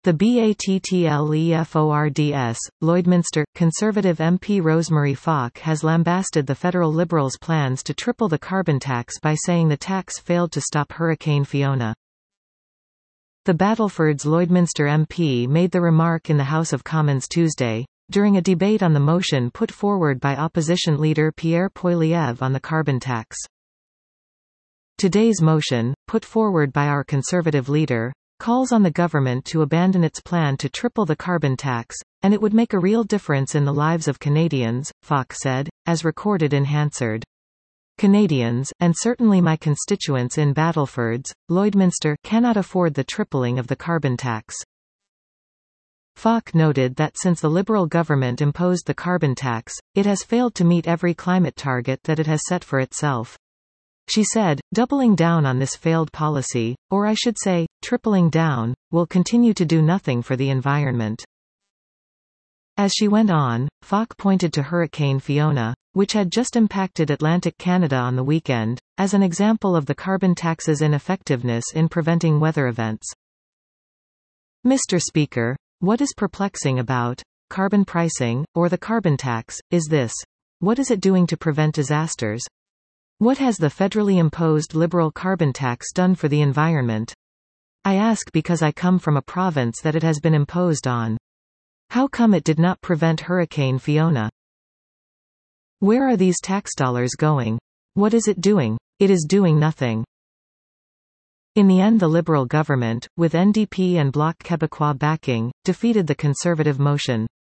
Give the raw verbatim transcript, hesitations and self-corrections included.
The BATTLEFORDS, Lloydminster, Conservative M P Rosemary Falk has lambasted the federal Liberals' plans to triple the carbon tax by saying the tax failed to stop Hurricane Fiona. The Battleford's Lloydminster M P made the remark in the House of Commons Tuesday, during a debate on the motion put forward by opposition leader Pierre Poilievre on the carbon tax. Today's motion, put forward by our Conservative leader, calls on the government to abandon its plan to triple the carbon tax, and it would make a real difference in the lives of Canadians, Falk said, as recorded in Hansard. Canadians, and certainly my constituents in Battlefords, Lloydminster, cannot afford the tripling of the carbon tax. Falk noted that since the Liberal government imposed the carbon tax, it has failed to meet every climate target that it has set for itself. She said, doubling down on this failed policy, or I should say, tripling down, will continue to do nothing for the environment. As she went on, Falk pointed to Hurricane Fiona, which had just impacted Atlantic Canada on the weekend, as an example of the carbon tax's ineffectiveness in preventing weather events. Mister Speaker, what is perplexing about carbon pricing, or the carbon tax, is this: what is it doing to prevent disasters? What has the federally imposed Liberal carbon tax done for the environment? I ask because I come from a province that it has been imposed on. How come it did not prevent Hurricane Fiona? Where are these tax dollars going? What is it doing? It is doing nothing. In the end, the Liberal government, with N D P and Bloc Québécois backing, defeated the Conservative motion.